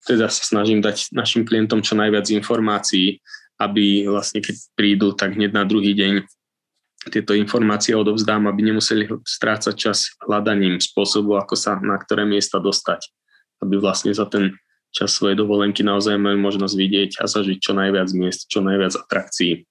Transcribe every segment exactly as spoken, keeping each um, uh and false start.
teda sa snažím dať našim klientom čo najviac informácií, aby vlastne keď prídu, tak hneď na druhý deň tieto informácie odovzdám, aby nemuseli strácať čas hľadaním spôsobu, ako sa na ktoré miesta dostať. Aby vlastne za ten čas svojej dovolenky naozaj majú možnosť vidieť a zažiť čo najviac miest, čo najviac atrakcií.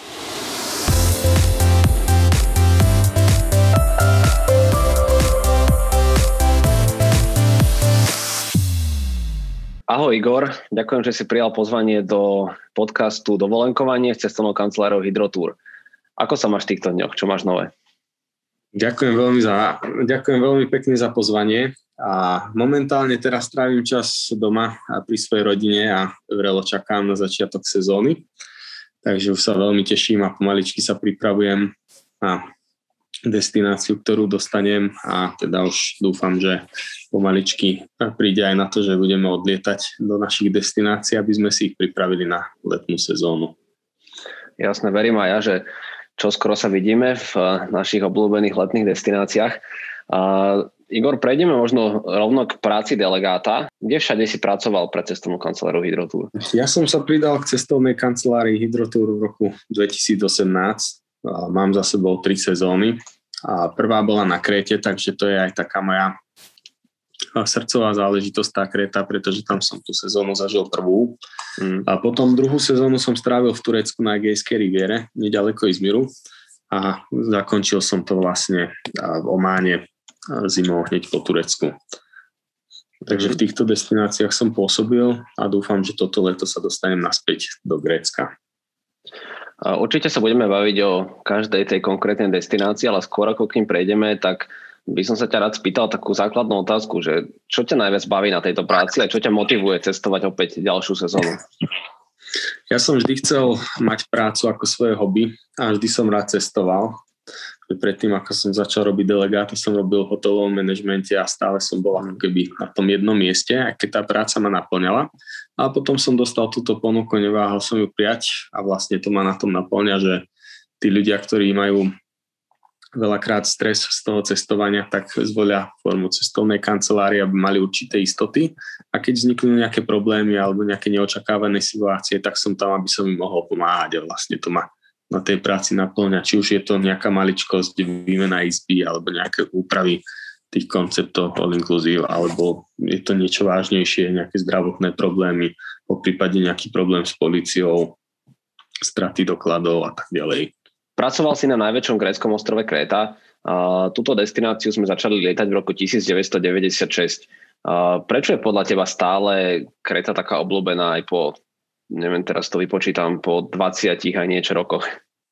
Ahoj Igor, ďakujem, že si prijal pozvanie do podcastu Dovolenkovanie s cestovnou kanceláriou Hydrotour. Ako sa máš v týchto dňoch? Čo máš nové? Ďakujem veľmi, za, ďakujem veľmi pekne za pozvanie a momentálne teraz trávim čas doma a pri svojej rodine a vrelo čakám na začiatok sezóny. Takže už sa veľmi teším a pomaličky sa pripravujem na destináciu, ktorú dostanem a teda už dúfam, že pomaličky príde aj na to, že budeme odlietať do našich destinácií, aby sme si ich pripravili na letnú sezónu. Jasné, verím aj ja, že čoskoro sa vidíme v našich obľúbených letných destináciách. Uh, Igor, prejdeme možno rovno k práci delegáta. Kde všade si pracoval pre cestovnú kanceláriu Hydrotour? Ja som sa pridal k cestovnej kancelárii Hydrotour v roku dvetisícosemnásť. Mám za sebou tri sezóny a prvá bola na Kréte, takže to je aj taká moja srdcová záležitosť tá Kréta, pretože tam som tú sezónu zažil prvú. Mm. A potom druhú sezónu som strávil v Turecku na Egejskej riviere, nedaleko Izmiru a zakončil som to vlastne v Ománe zimou hneď po Turecku. Takže v týchto destináciách som pôsobil a dúfam, že toto leto sa dostanem naspäť do Grécka. Určite sa budeme baviť o každej tej konkrétnej destinácii, ale skôr ako k ním prejdeme, tak by som sa ťa rád spýtal takú základnú otázku, že čo ťa najviac baví na tejto práci a čo ťa motivuje cestovať opäť ďalšiu sezónu? Ja som vždy chcel mať prácu ako svoje hobby a vždy som rád cestoval. Predtým, ako som začal robiť delegáta, som robil v hotelovom manažmente a stále som bol ako keby na tom jednom mieste, aj keď tá práca ma naplňala. A potom som dostal túto ponuku, neváhal som ju prijať a vlastne to ma na tom naplňa, že tí ľudia, ktorí majú veľakrát stres z toho cestovania, tak zvolia formu cestovnej kancelárie, aby mali určité istoty a keď vzniknú nejaké problémy alebo nejaké neočakávané situácie, tak som tam, aby som im mohol pomáhať a vlastne to ma na tej práci naplňa. Či už je to nejaká maličkosť, výmena izby alebo nejaké úpravy tých konceptov all inclusive, alebo je to niečo vážnejšie, nejaké zdravotné problémy, po prípade nejaký problém s políciou, straty dokladov a tak ďalej. Pracoval si na najväčšom gréckom ostrove Kréta. Túto destináciu sme začali lietať v roku devätnásťstodeväťdesiatšesť. Prečo je podľa teba stále Kréta taká obľúbená aj po, neviem, teraz to vypočítam, po dvadsiatich aj niečo rokoch?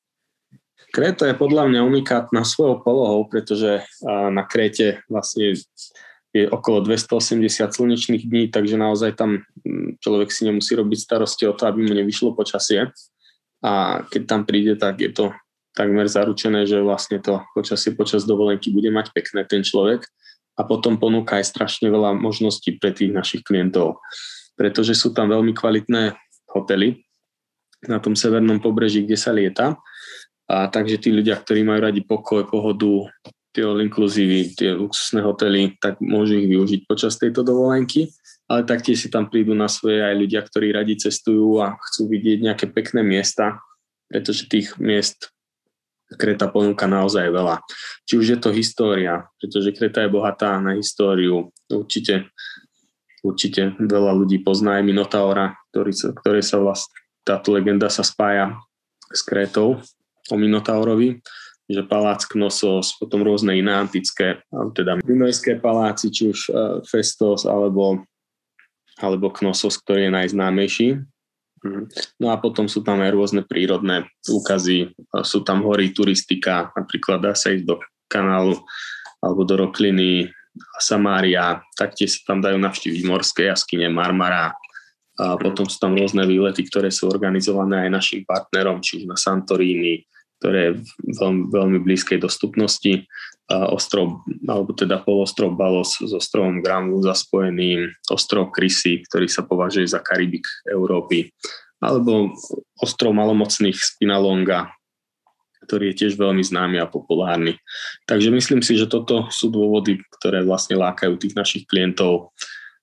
Kréta je podľa mňa unikátna svojou polohou, pretože na Kréte vlastne je okolo dvestoosemdesiat slnečných dní, takže naozaj tam človek si nemusí robiť starosti o to, aby mu nevyšlo počasie. A keď tam príde, tak je to takmer zaručené, že vlastne to počasie počas dovolenky bude mať pekné ten človek a potom ponúka aj strašne veľa možností pre tých našich klientov, pretože sú tam veľmi kvalitné hotely na tom severnom pobreží, kde sa lieta. A takže tí ľudia, ktorí majú radi pokoj, pohodu, tie all inclusive, tie luxusné hotely, tak môžu ich využiť počas tejto dovolenky, ale taktiež si tam prídu na svoje aj ľudia, ktorí radi cestujú a chcú vidieť nejaké pekné miesta, pretože tých miest Kréta ponúka naozaj veľa. Či už je to história, pretože Kréta je bohatá na históriu. Určite, určite veľa ľudí pozná aj Minotaura, ktorý sa, ktoré sa vlastne, táto legenda sa spája s Krétou o Minotaurovi, že palác Knossos, potom rôzne iné antické, teda Dunajské paláci, či už Festos alebo, alebo Knossos, ktorý je najznámejší. No a potom sú tam aj rôzne prírodné úkazy, sú tam hory, turistika, napríklad dá sa ísť do kanálu alebo do Rokliny, Samária, taktiež sa tam dajú navštíviť morské jaskyne, Marmara a potom sú tam rôzne výlety, ktoré sú organizované aj našim partnerom, či už na Santorini, ktoré je v veľmi, veľmi blízkej dostupnosti. Ostrov, alebo teda polostrov Balos s ostrovom Granvúza spojený, ostrov Krysy, ktorý sa považuje za Karibik Európy, alebo ostrov malomocných Spinalonga, ktorý je tiež veľmi známy a populárny. Takže myslím si, že toto sú dôvody, ktoré vlastne lákajú tých našich klientov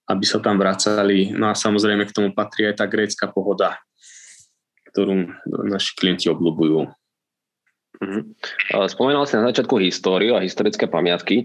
aby sa tam vracali. No a samozrejme k tomu patrí aj tá grécka pohoda, ktorú naši klienti obľúbujú. Uh-huh. Spomínal si na začiatku históriu a historické pamiatky.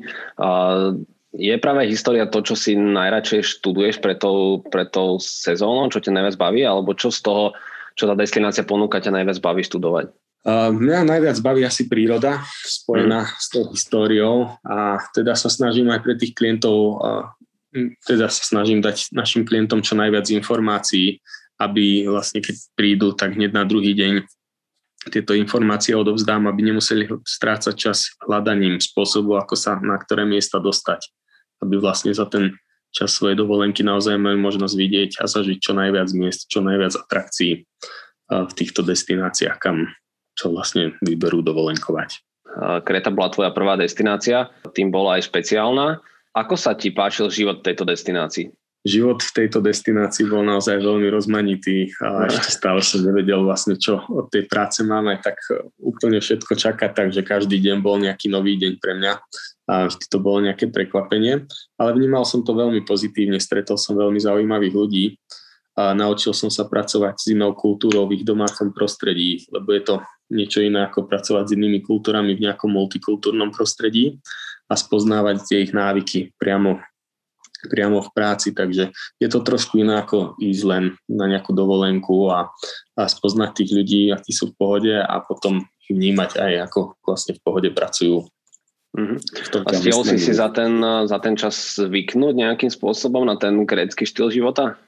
Je práve história to, čo si najradšej študuješ pre tou, pre tou sezónou, čo ťa najviac baví, alebo čo z toho, čo tá destinácia ponúka, ťa najviac baví študovať? Uh, mňa najviac baví asi príroda spojená mm. s tou históriou a teda sa snažím aj pre tých klientov, uh, teda sa snažím dať našim klientom čo najviac informácií, aby vlastne keď prídu, tak hneď na druhý deň tieto informácie odovzdám, aby nemuseli strácať čas hľadaním spôsobu, ako sa na ktoré miesta dostať. Aby vlastne za ten čas svojej dovolenky naozaj majú možnosť vidieť a zažiť čo najviac miest, čo najviac atrakcií v týchto destináciách, kam čo vlastne vyberú dovolenkovať. Kréta bola tvoja prvá destinácia, tým bola aj špeciálna. Ako sa ti páčil život v tejto destinácii? Život v tejto destinácii bol naozaj veľmi rozmanitý a ešte stále som nevedel vlastne, čo od tej práce máme, tak úplne všetko čakať, takže každý deň bol nejaký nový deň pre mňa a vždy to bolo nejaké prekvapenie, ale vnímal som to veľmi pozitívne, stretol som veľmi zaujímavých ľudí a naučil som sa pracovať s inou kultúrou v ich domácom prostredí, lebo je to niečo iné ako pracovať s inými kultúrami v nejakom multikultúrnom prostredí a spoznávať tie ich návyky priamo priamo v práci, takže je to trošku iné ako ísť len na nejakú dovolenku a, a spoznať tých ľudí, akí sú v pohode a potom ich vnímať aj ako vlastne v pohode pracujú. Mm-hmm. A stihol si si za ten, za ten čas zvyknúť nejakým spôsobom na ten grécky štýl života?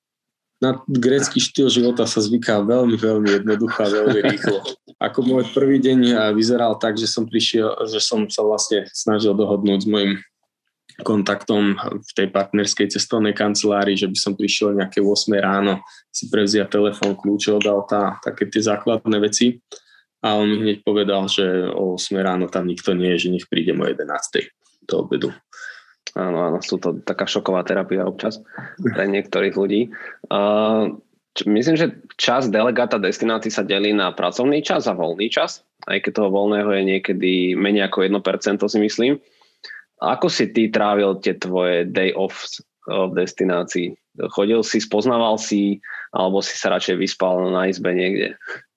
Na grécky štýl života sa zvyká veľmi, veľmi jednoducho a veľmi rýchlo. Ako môj prvý deň vyzeral tak, že som prišiel, že som sa vlastne snažil dohodnúť s mojim kontaktom v tej partnerskej cestovnej kancelárii, že by som prišiel nejaké ôsmej ráno si prevziať telefón, kľúče od auta, také tie základné veci. A on mi hneď povedal, že o ôsmej ráno tam nikto nie je, že nech prídem o jedenástej do obedu. Áno, áno, sú to taká šoková terapia občas pre niektorých ľudí. Uh, myslím, že čas delegáta destinácií sa delí na pracovný čas a voľný čas, aj keď toho voľného je niekedy menej ako jedno percento, si myslím. Ako si ty trávil tie tvoje day off v destinácii? Chodil si, spoznával si, alebo si sa radšej vyspal na izbe niekde?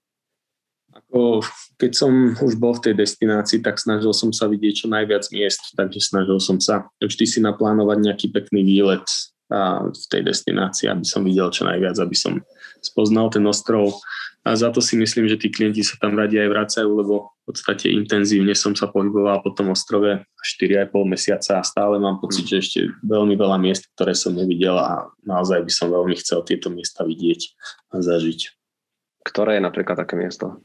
Ako, keď som už bol v tej destinácii, tak snažil som sa vidieť čo najviac miest, takže snažil som sa vždy si naplánovať nejaký pekný výlet v tej destinácii, aby som videl čo najviac, aby som spoznal ten ostrov. A za to si myslím, že tí klienti sa tam radi aj vracajú, lebo v podstate intenzívne som sa pohyboval po tom ostrove štyri a pol mesiaca a stále mám pocit, že ešte veľmi veľa miest, ktoré som nevidel a naozaj by som veľmi chcel tieto miesta vidieť a zažiť. Ktoré je napríklad také miesto?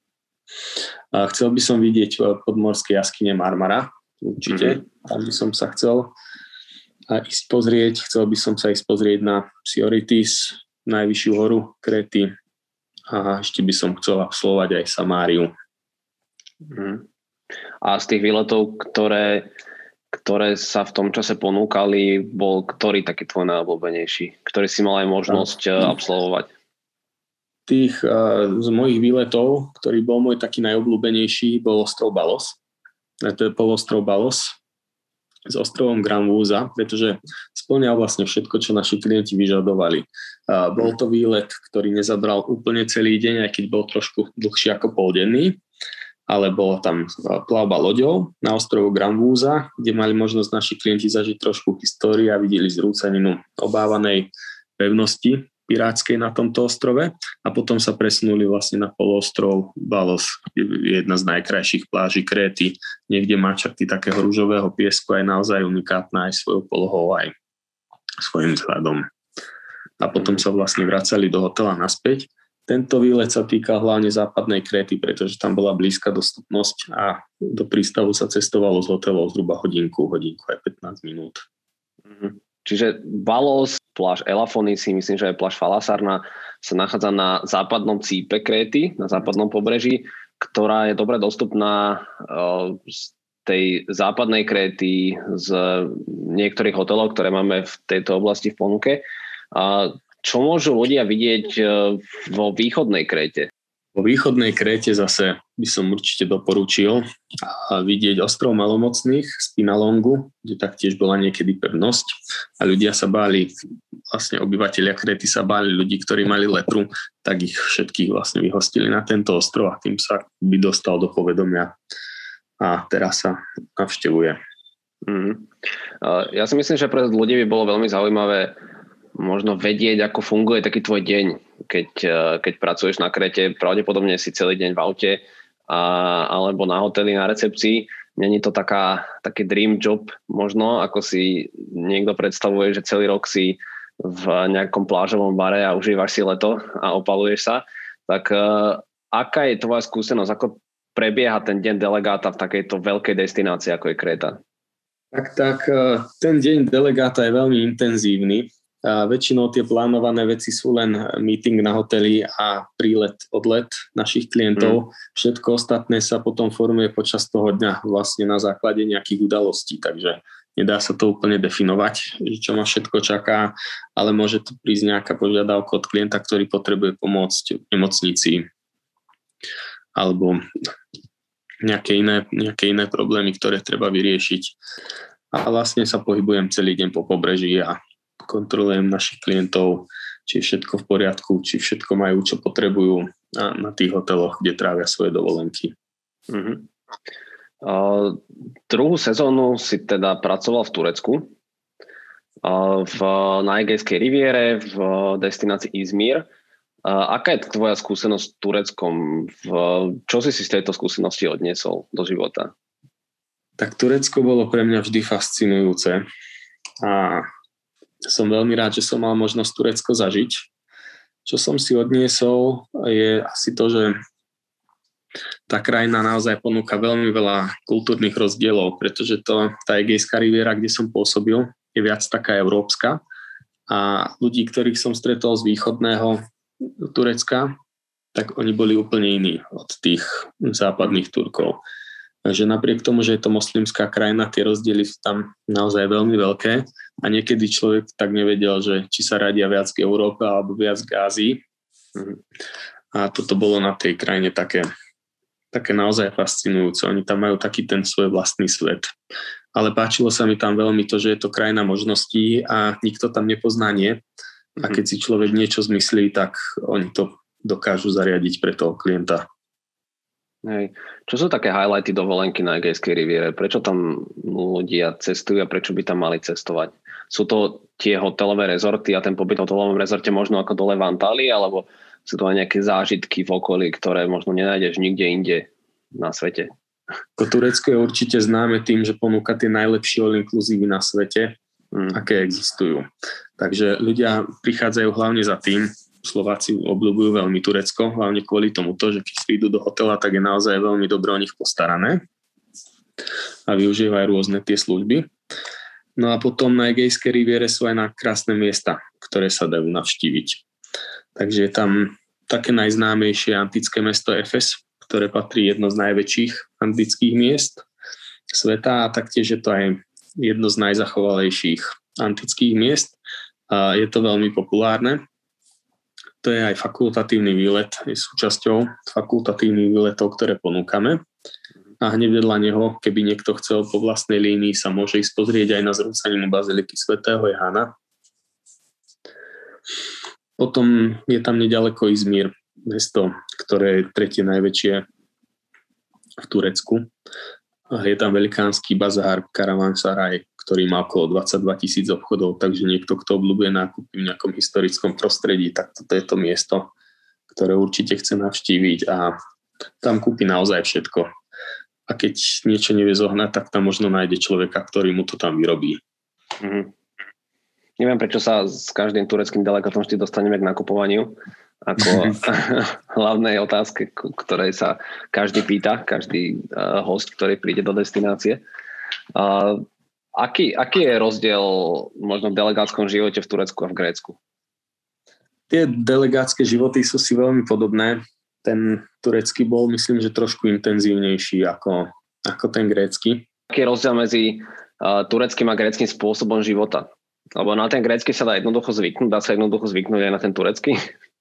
A chcel by som vidieť podmorské jaskyne Marmara, určite. Mm-hmm. Tam by som sa chcel a ísť pozrieť. Chcel by som sa ísť pozrieť na Psioritis, najvyššiu horu Kréty. A ešte by som chcel absolvovať aj Samáriu. Hmm. A z tých výletov, ktoré, ktoré sa v tom čase ponúkali, bol ktorý taký tvoj najobľúbenejší? Ktorý si mal aj možnosť a... absolvovať? Tých uh, z mojich výletov, ktorý bol môj taký najobľúbenejší, bol ostrov Balos. To je polostrov Balos s ostrovom Granvúza, pretože spĺňal vlastne všetko, čo naši klienti vyžadovali. Uh, bol to výlet, ktorý nezabral úplne celý deň, aj keď bol trošku dlhší ako poldenný, ale bola tam plavba loďou na ostrovu Granvúza, kde mali možnosť naši klienti zažiť trošku histórie a videli zrúcaninu obávanej pevnosti pirátskej na tomto ostrove a potom sa presunuli vlastne na poloostrov Balos, jedna z najkrajších pláží Kréty, niekde má črty takého ružového piesku, aj naozaj unikátna aj svojou polohou, aj svojím vzhľadom. A potom sa vlastne vracali do hotela naspäť. Tento výlet sa týka hlavne západnej Kréty, pretože tam bola blízka dostupnosť a do prístavu sa cestovalo z hotelov zhruba hodinku, hodinku aj pätnásť minút. Mhm. Čiže Balos, pláž Elafonisi, myslím, že aj pláž Falasarna sa nachádza na západnom cípe Kréty, na západnom pobreží, ktorá je dobre dostupná z tej západnej Kréty z niektorých hotelov, ktoré máme v tejto oblasti v ponuke. Čo môžu ľudia vidieť vo východnej Kréte? Vo východnej Kréte zase by som určite doporučil vidieť ostrov Malomocných z Pinalongu, kde taktiež bola niekedy pevnosť a ľudia sa báli, vlastne obyvatelia Kréty sa báli ľudí, ktorí mali lepru, tak ich všetkých vlastne vyhostili na tento ostrov a tým sa by dostal do povedomia a teraz sa navštevuje. Mm. Ja si myslím, že pre ľudí by bolo veľmi zaujímavé možno vedieť, ako funguje taký tvoj deň, keď, keď pracuješ na Kréte, pravdepodobne si celý deň v aute a, alebo na hoteli, na recepcii. Není to taká, taký dream job možno, ako si niekto predstavuje, že celý rok si v nejakom plážovom bare a užívaš si leto a opaluješ sa. Tak uh, aká je tvoja skúsenosť? Ako prebieha ten deň delegáta v takejto veľkej destinácii, ako je Kréta? Tak, tak ten deň delegáta je veľmi intenzívny. A väčšinou tie plánované veci sú len meeting na hoteli a prílet, odlet našich klientov. Mm. Všetko ostatné sa potom formuje počas toho dňa vlastne na základe nejakých udalostí, takže nedá sa to úplne definovať, čo ma všetko čaká, ale môže to prísť nejaká požiadavka od klienta, ktorý potrebuje pomôcť v nemocnici alebo nejaké iné, nejaké iné problémy, ktoré treba vyriešiť. A vlastne sa pohybujem celý deň po pobreží a kontrolujem našich klientov, či je všetko v poriadku, či všetko majú, čo potrebujú na, na tých hoteloch, kde trávia svoje dovolenky. Mm-hmm. Uh, druhú sezónu si teda pracoval v Turecku, uh, v, na Egejskej riviere, v destinácii Izmir. Uh, aká je tvoja skúsenosť s Tureckom? V, čo si si z tejto skúsenosti odniesol do života? Tak Turecko bolo pre mňa vždy fascinujúce a som veľmi rád, že som mal možnosť Turecko zažiť. Čo som si odniesol je asi to, že tá krajina naozaj ponúka veľmi veľa kultúrnych rozdielov, pretože to, tá Egejská riviera, kde som pôsobil, je viac taká európska a ľudí, ktorých som stretol z východného Turecka, tak oni boli úplne iní od tých západných Turkov. Takže napriek tomu, že je to moslimská krajina, tie rozdiely sú tam naozaj veľmi veľké a niekedy človek tak nevedel, že či sa radia viac k Európe alebo viac k Ázii. A toto bolo na tej krajine také, také naozaj fascinujúce. Oni tam majú taký ten svoj vlastný svet. Ale páčilo sa mi tam veľmi to, že je to krajina možností a nikto tam nepozná nie. A keď si človek niečo zmyslí, tak oni to dokážu zariadiť pre toho klienta. Hej. Čo sú také highlighty dovolenky na Egejskej riviere? Prečo tam ľudia cestujú a prečo by tam mali cestovať? Sú to tie hotelové rezorty a ten pobyt v hotelovom rezorte možno ako dole v Antálii, alebo sú to aj nejaké zážitky v okolí, ktoré možno nenájdeš nikde inde na svete? To Turecko je určite známe tým, že ponúka tie najlepšie all-inclusive na svete, hmm. aké existujú. Takže ľudia prichádzajú hlavne za tým. Slováci obľúbujú veľmi Turecko, hlavne kvôli tomuto, že keď prídu do hotela, tak je naozaj veľmi dobre o nich postarané a využívajú rôzne tie služby. No a potom na Egejskej riviere sú aj na krásne miesta, ktoré sa dajú navštíviť. Takže je tam také najznámejšie antické mesto Efes, ktoré patrí jedno z najväčších antických miest sveta a taktiež je to aj jedno z najzachovalejších antických miest. A je to veľmi populárne. To je aj fakultatívny výlet, je súčasťou fakultatívnych výletov, ktoré ponúkame. A hneď vedľa neho, keby niekto chcel po vlastnej línii, sa môže ísť pozrieť aj na zrúcaninu baziliky svätého Jána. Potom je tam nedaleko Izmir, mesto, ktoré je tretie najväčšie v Turecku. Je tam velikánsky bazár, Karavanseraj, ktorý má okolo dvadsaťdva tisíc obchodov, takže niekto, kto obľúbuje nákupy v nejakom historickom prostredí, tak toto je to miesto, ktoré určite chce navštíviť a tam kúpi naozaj všetko. A keď niečo nevie zohnať, tak tam možno nájde človeka, ktorý mu to tam vyrobí. Mm-hmm. Neviem, prečo sa s každým tureckým delegátom vždy dostaneme k nakupovaniu, ako hlavnej otázke, ktorej sa každý pýta, každý uh, host, ktorý príde do destinácie. Uh, aký, aký je rozdiel možno v delegátskom živote v Turecku a v Grécku? Tie delegátske životy sú si veľmi podobné. Ten turecký bol, myslím, že trošku intenzívnejší ako, ako ten grécky. Aký je rozdiel medzi uh, tureckým a gréckym spôsobom života? Lebo na ten grécky sa dá jednoducho zvyknúť, dá sa jednoducho zvyknúť aj na ten turecký?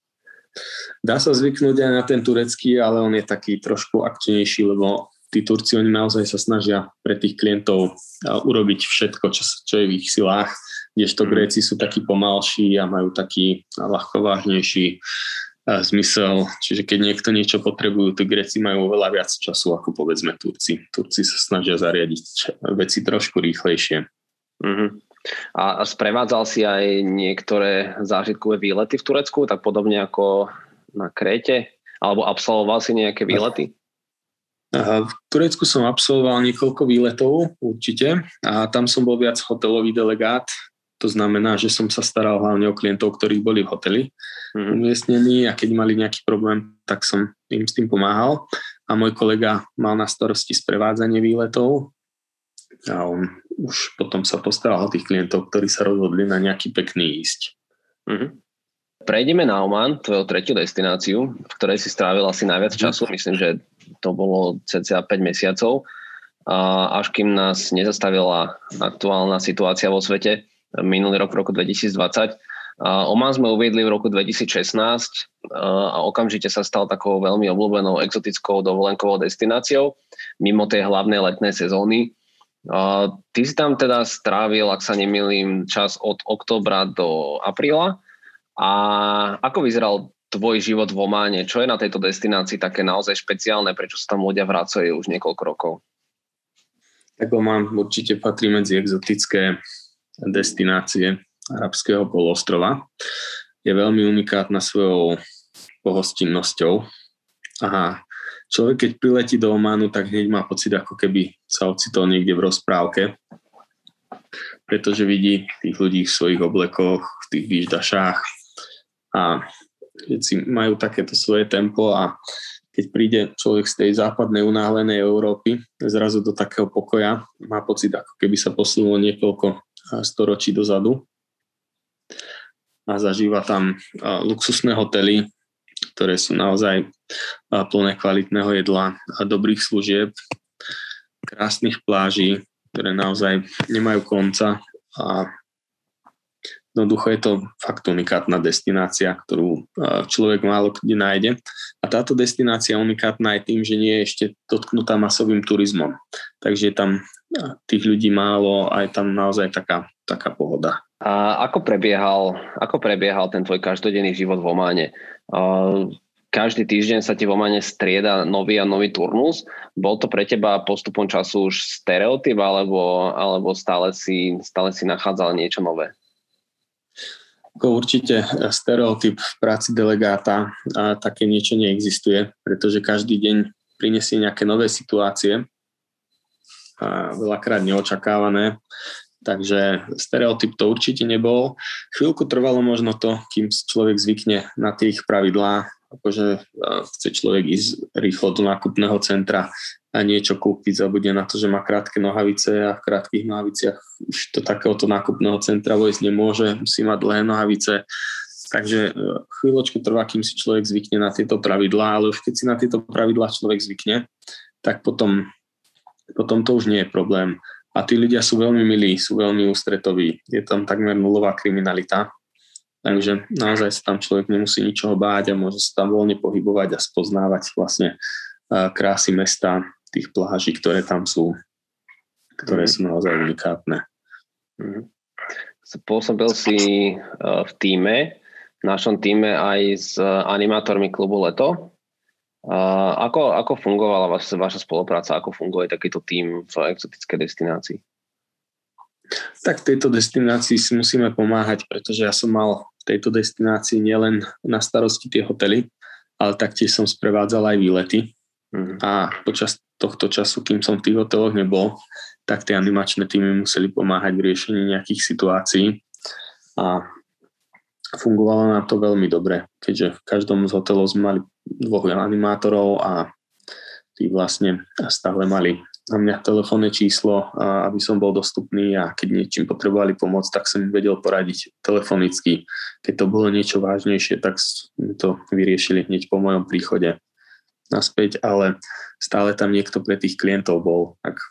Dá sa zvyknúť aj na ten turecký, ale on je taký trošku akčnejší, lebo tí Turci, oni naozaj sa snažia pre tých klientov urobiť všetko, čo, čo je v ich silách, kdežto Gréci sú takí pomalší a majú taký ľahkovážnejší zmysel. Čiže keď niekto niečo potrebujú, tí Gréci majú oveľa viac času ako povedzme Turci. Turci sa snažia zariadiť veci trošku rýchlejšie. Mm-hmm. A sprevádzal si aj niektoré zážitkové výlety v Turecku, tak podobne ako na Kréte? Alebo absolvoval si nejaké výlety? V Turecku som absolvoval niekoľko výletov, určite. A tam som bol viac hotelový delegát. To znamená, že som sa staral hlavne o klientov, ktorí boli v hoteli mm-hmm. umiestnení a keď mali nejaký problém, tak som im s tým pomáhal. A môj kolega mal na starosti sprevádzanie výletov a on už potom sa postaral o tých klientov, ktorí sa rozhodli na nejaký pekný ísť. Mm-hmm. Prejdeme na Oman, tvoju tretiu destináciu, v ktorej si strávil asi najviac času. Myslím, že to bolo cca päť mesiacov, až kým nás nezastavila aktuálna situácia vo svete minulý rok, v roku dvetisícdvadsať. Oman sme uviedli v roku dvetisícšestnásť a okamžite sa stal takou veľmi obľúbenou exotickou dovolenkovou destináciou mimo tej hlavnej letnej sezóny. Ty si tam teda strávil, ak sa nemýlim, čas od októbra do apríla. A ako vyzeral tvoj život v Ománe? Čo je na tejto destinácii také naozaj špeciálne? Prečo sa tam ľudia vracajú už niekoľko rokov? Tak Omán určite patrí medzi exotické destinácie arabského poloostrova. Je veľmi unikátna svojou pohostinnosťou. A človek, keď priletí do Ománu, tak hneď má pocit, ako keby sa ocitol niekde v rozprávke. Pretože vidí tých ľudí v svojich oblekoch, v tých výždašách, a všetci majú takéto svoje tempo a keď príde človek z tej západnej unáhlenej Európy zrazu do takého pokoja, má pocit, ako keby sa posunulo niekoľko storočí dozadu a zažíva tam luxusné hotely, ktoré sú naozaj plné kvalitného jedla a dobrých služieb, krásnych pláží, ktoré naozaj nemajú konca a jednoducho je to fakt unikátna destinácia, ktorú človek málo kde nájde. A táto destinácia je unikátna aj tým, že nie je ešte dotknutá masovým turizmom. Takže je tam tých ľudí málo a je tam naozaj taká, taká pohoda. A ako prebiehal, ako prebiehal ten tvoj každodenný život v Ománe? Každý týždeň sa ti v Ománe strieda nový a nový turnus. Bol to pre teba postupom času už stereotyp, alebo, alebo stále, si, stále si nachádzal niečo nové? Určite stereotyp v práci delegáta a také niečo neexistuje, pretože každý deň prinesie nejaké nové situácie, a veľakrát neočakávané, takže stereotyp to určite nebol. Chvíľku trvalo možno to, kým človek zvykne na tie ich pravidlá, akože chce človek ísť rýchlo do nákupného centra a niečo kúpiť, zabudne na to, že má krátke nohavice a v krátkych nohaviciach už do takéhoto nákupného centra vojsť nemôže, musí mať dlhé nohavice. Takže chvíľočku trvá, kým si človek zvykne na tieto pravidlá, ale už keď si na tieto pravidlá človek zvykne, tak potom, potom to už nie je problém. A tí ľudia sú veľmi milí, sú veľmi ústretoví. Je tam takmer nulová kriminalita. Takže naozaj sa tam človek nemusí ničoho báť a môže sa tam voľne pohybovať a spoznávať vlastne krásy mesta, tých pláží, ktoré tam sú, ktoré sú naozaj unikátne. Pôsobil si v tíme, v našom tíme aj s animátormi klubu Leto. Ako, ako fungovala vaša, vaša spolupráca? Ako funguje takýto tím v exotickej destinácii? Tak v tejto destinácii si musíme pomáhať, pretože ja som mal v tejto destinácii nielen na starosti tie hotely, ale taktiež som sprevádzal aj výlety. Mm. A počas tohto času, kým som v tých hoteloch nebol, tak tie animačné týmy museli pomáhať v riešení nejakých situácií a fungovalo nám to veľmi dobre, keďže v každom z hotelov sme mali dvoch animátorov a tí vlastne stále mali na mňa telefónne číslo, aby som bol dostupný a keď niečím potrebovali pomôcť, tak som im vedel poradiť telefonicky. Keď to bolo niečo vážnejšie, tak sme to vyriešili hneď po mojom príchode naspäť, ale stále tam niekto pre tých klientov bol. Tak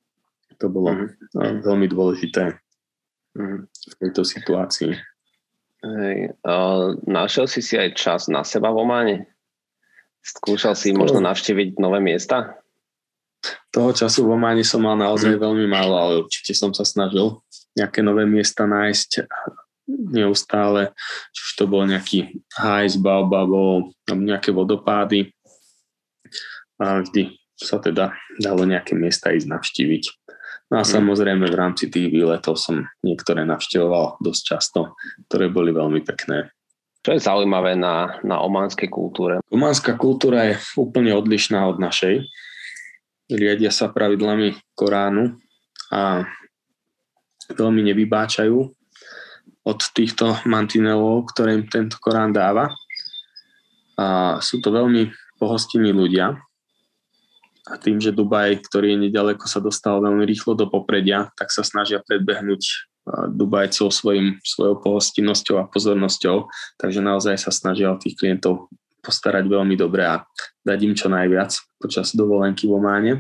to bolo mm. veľmi dôležité mm. v tejto situácii. Hej, uh, našiel si si aj čas na seba v Ománe? Skúšal si to... možno navštíviť nové miesta? Toho času v Ománe som mal naozaj mm. veľmi málo, ale určite som sa snažil nejaké nové miesta nájsť neustále, či už to bol nejaký hajs, baobabov, nejaké vodopády. A vždy sa teda dalo nejaké miesta ísť navštíviť. No a mm. samozrejme v rámci tých výletov som niektoré navštevoval dosť často, ktoré boli veľmi pekné. Čo je zaujímavé na, na ománskej kultúre? Ománska kultúra je úplne odlišná od našej. Riadia sa pravidlami Koránu a veľmi nevybáčajú od týchto mantinelov, ktoré im tento Korán dáva. A sú to veľmi pohostinní ľudia. A tým, že Dubaj, ktorý je nedaleko, sa dostal veľmi rýchlo do popredia, tak sa snažia predbehnúť Dubajcov svojim, svojou pohostinnosťou a pozornosťou. Takže naozaj sa snažia o tých klientov postarať veľmi dobre a dať im čo najviac počas dovolenky v Ománe.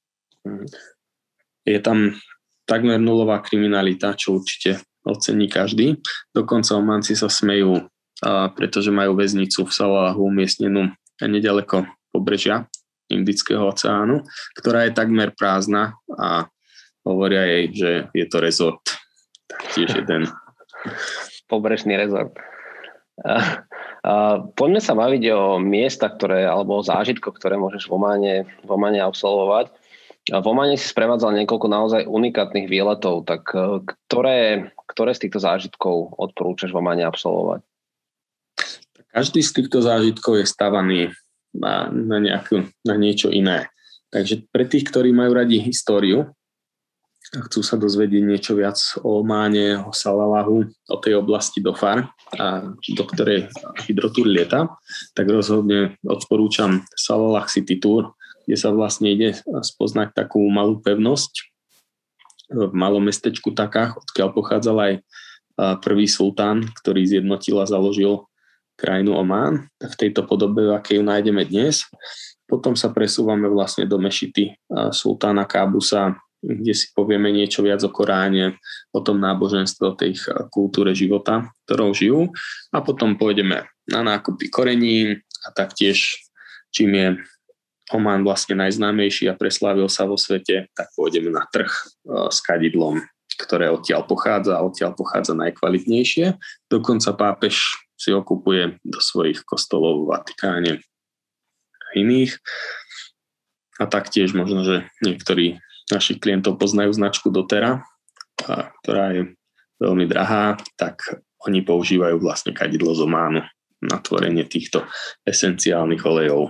Je tam takmer nulová kriminalita, čo určite ocení každý. Dokonca Ománci sa smejú, pretože majú väznicu v Salalahu umiestnenú nedaleko pobrežia Indického oceánu, ktorá je takmer prázdna a hovoria jej, že je to rezort. Taktiež jeden. Pobrežný rezort. A, a, poďme sa baviť o miestach, ktoré, alebo o zážitkoch, ktoré môžeš v Ománe, v Ománe absolvovať. A v Ománe si sprevádzal niekoľko naozaj unikátnych výletov, tak ktoré, ktoré z týchto zážitkov odporúčaš v Ománe absolvovať? Každý z týchto zážitkov je stavaný na, na, nejakú, na niečo iné. Takže pre tých, ktorí majú radi históriu a chcú sa dozvedieť niečo viac o Ománe, o Salalahu, o tej oblasti Dhofar, a do ktorej Hydrotour lieta, tak rozhodne odporúčam Salalah City Tour, kde sa vlastne ide spoznať takú malú pevnosť v malom mestečku Takách, odkiaľ pochádzal aj prvý sultán, ktorý zjednotil a založil krajinu Omán v tejto podobe, v akej ju nájdeme dnes. Potom sa presúvame vlastne do mešity sultána Kábusa, kde si povieme niečo viac o Koráne, o tom náboženstve, o tej kultúre života, ktorou žijú. A potom pôjdeme na nákupy korenín a taktiež, čím je Omán vlastne najznámejší a preslávil sa vo svete, tak pôjdeme na trh s kadidlom, ktoré odtiaľ pochádza, odtiaľ pochádza najkvalitnejšie. Dokonca pápež si ho kupuje do svojich kostolov v Vatikáne a iných. A taktiež možno, že niektorí našich klientov poznajú značku doTERRA, ktorá je veľmi drahá, tak oni používajú vlastne kadidlo z Ománu na tvorenie týchto esenciálnych olejov.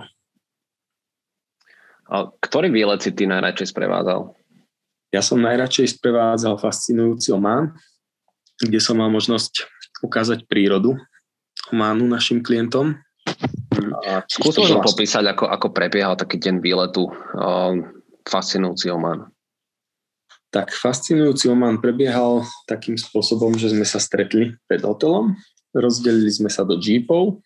A ktorý výlet si ty najradšej sprevádzal? Ja som najradšej sprevádzal fascinujúci Omán, kde som mal možnosť ukázať prírodu Ománu našim klientom. Skús možno vlastne popísať, ako, ako prebiehal taký deň výletu. Um, fascinujúci Omán. Tak fascinujúci Omán prebiehal takým spôsobom, že sme sa stretli pred hotelom, rozdelili sme sa do džípov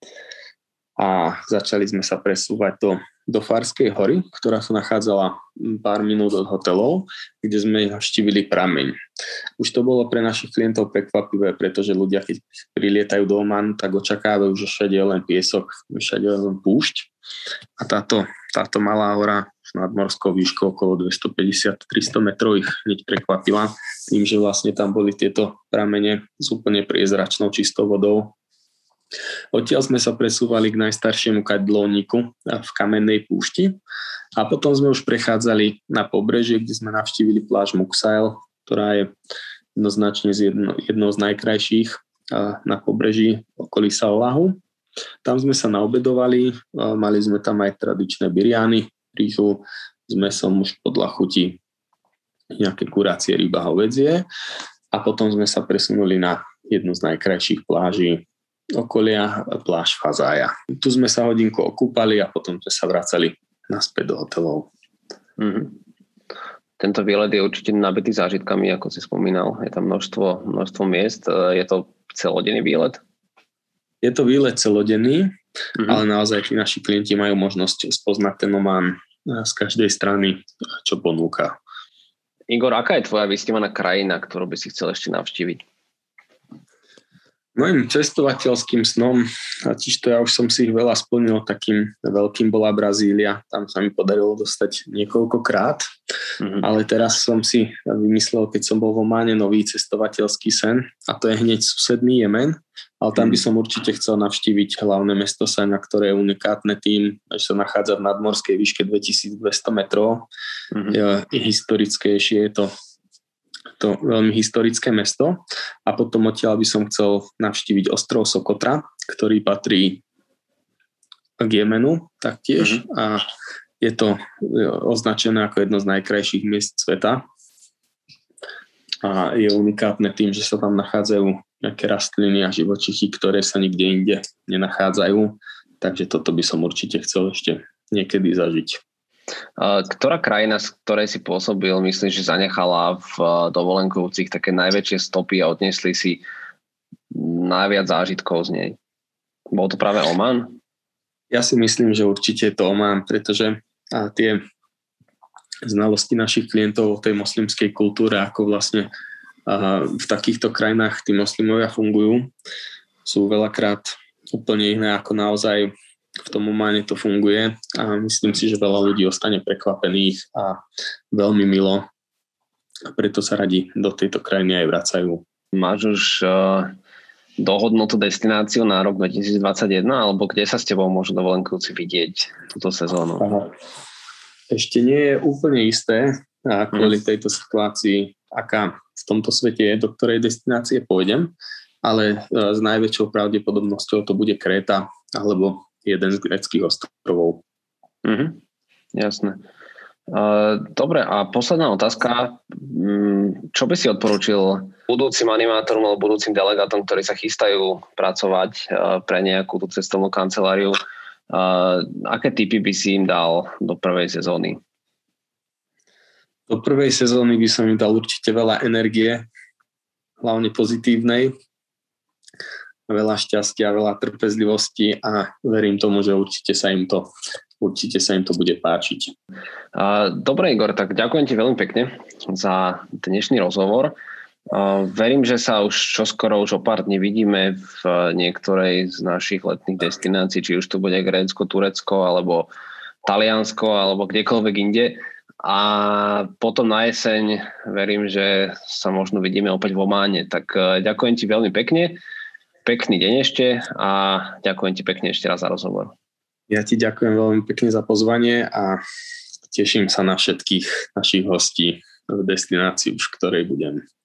a začali sme sa presúvať do Dhofarskej hory, ktorá sa nachádzala pár minút od hotelov, kde sme navštívili prameň. Už to bolo pre našich klientov prekvapivé, pretože ľudia, keď prilietajú do Ománu, tak očakávajú, že všade je len piesok, všade je len púšť. A táto, táto malá hora s nadmorskou výškou okolo dvestopäťdesiat až tristo metrov ich hneď prekvapila tým, že vlastne tam boli tieto pramene s úplne priezračnou čistou vodou. Odtiaľ sme sa presúvali k najstaršiemu kadidlovníku v kamennej púšti a potom sme už prechádzali na pobrežie, kde sme navštívili pláž Muxail, ktorá je jednoznačne jedno, jednou z najkrajších na pobreží okolí Salalahu. Tam sme sa naobedovali, mali sme tam aj tradičné biriány, rýžu s mesom už podľa chuti, nejaké kurácie ryba, hovädzie a potom sme sa presunuli na jednu z najkrajších pláží okolia, pláž Fazája. Tu sme sa hodinku okúpali a potom sme sa vracali naspäť do hotelov. Mm-hmm. Tento výlet je určite nabitý zážitkami, ako si spomínal. Je tam množstvo, množstvo miest. Je to celodenný výlet? Je to výlet celodenný, mm-hmm. ale naozaj tí naši klienti majú možnosť spoznať ten Omán z každej strany, čo ponúka. Igor, aká je tvoja vysnívaná krajina, ktorú by si chcel ešte navštíviť? Mojím cestovateľským snom, totiž to ja už som si ich veľa splnil, takým veľkým bola Brazília, tam sa mi podarilo dostať niekoľkokrát, mm-hmm. ale teraz som si vymyslel, keď som bol v Ománe, nový cestovateľský sen a to je hneď susedný Jemen, ale tam by som určite chcel navštíviť hlavné mesto Sana, ktoré je unikátne tým, že sa nachádza v nadmorskej výške dvetisícdvesto metrov, mm-hmm. je, je historickejšie, je to to veľmi historické mesto a potom odtiaľ by som chcel navštíviť ostrov Sokotra, ktorý patrí k Jemenu taktiež mm-hmm. a je to označené ako jedno z najkrajších miest sveta a je unikátne tým, že sa tam nachádzajú nejaké rastliny a živočichy, ktoré sa nikde inde nenachádzajú, takže toto by som určite chcel ešte niekedy zažiť. Ktorá krajina, z ktorej si pôsobil, myslím, že zanechala v dovolenkujúcich také najväčšie stopy a odnesli si najviac zážitkov z nej? Bol to práve Oman? Ja si myslím, že určite je to Oman, pretože a tie znalosti našich klientov o tej moslimskej kultúre, ako vlastne a v takýchto krajinách tí moslimovia fungujú, sú veľakrát úplne iné, ako naozaj v tom Ománe to funguje a myslím si, že veľa ľudí ostane prekvapených a veľmi milo a preto sa radi do tejto krajiny aj vracajú. Máš už uh, dohodnutú destináciu na rok dvetisícdvadsaťjeden alebo kde sa s tebou môžu dovolenkujúci vidieť túto sezónu? Aha. Ešte nie je úplne isté a kvôli hmm. tejto situácii, aká v tomto svete je, do ktorej destinácie pôjdem, ale uh, s najväčšou pravdepodobnosťou to bude Kréta alebo jeden z gréckych ostrovov. Mm-hmm. Jasné. Uh, dobre, a posledná otázka. Čo by si odporúčil budúcim animátorom alebo budúcim delegátom, ktorí sa chystajú pracovať uh, pre nejakú tú cestovnú kanceláriu? Uh, aké tipy by si im dal do prvej sezóny? Do prvej sezóny by som im dal určite veľa energie, hlavne pozitívnej, veľa šťastia, veľa trpezlivosti a verím tomu, že určite sa im to, určite sa im to bude páčiť. Dobre, Igor, tak ďakujem ti veľmi pekne za dnešný rozhovor. Verím, že sa už čoskoro už o pár dní vidíme v niektorej z našich letných destinácií, či už to bude Grécko, Turecko, alebo Taliansko, alebo kdekoľvek inde. A potom na jeseň verím, že sa možno vidíme opäť v Ománe. Tak ďakujem ti veľmi pekne. Pekný deň ešte a ďakujem ti pekne ešte raz za rozhovor. Ja ti ďakujem veľmi pekne za pozvanie a teším sa na všetkých našich hostí v destinácii, v ktorej budem.